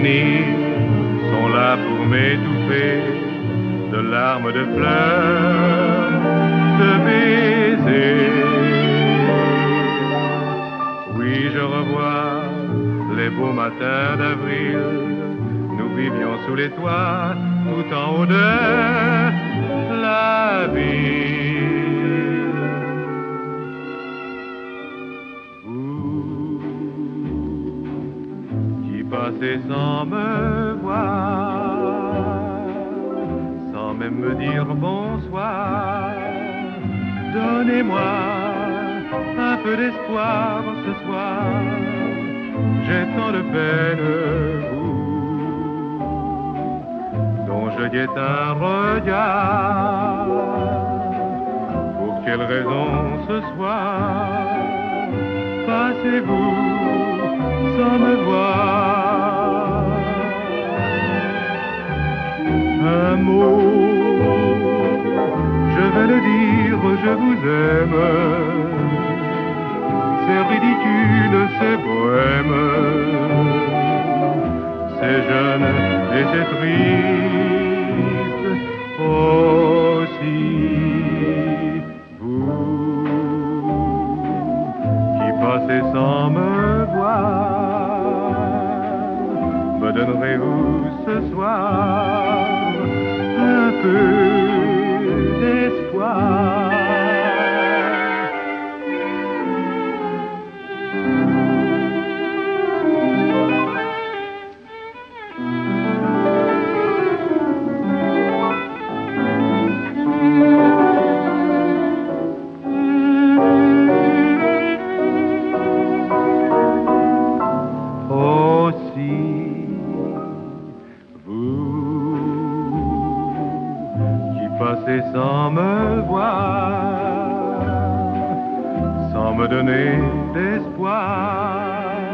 souvenirs sont là pour m'étouffer de larmes, de fleurs, de baisers. Oui, je revois les beaux matins d'avril. Nous vivions sous les toits, tout en haut de la ville. Vous qui passez sans me voir, sans même me dire bonsoir, donnez-moi un peu d'espoir ce soir. J'ai tant de peine, dont je guette un regard. Pour quelle raison ce soir passez-vous sans me voir? Un mot, je vais le dire, je vous aime. C'est ridicule, c'est bohème, c'est jeune et c'est triste aussi. Vous qui passez sans me voir, me donnerez-vous ce soir un peu d'espoir? Passez sans me voir, sans me donner d'espoir.